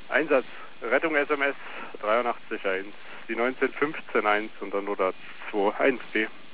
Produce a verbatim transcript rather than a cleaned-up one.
Einsatz, Rettung S M S dreiundachtzig eins, die neunzehn fünfzehn eins und dann oder zwei eins B.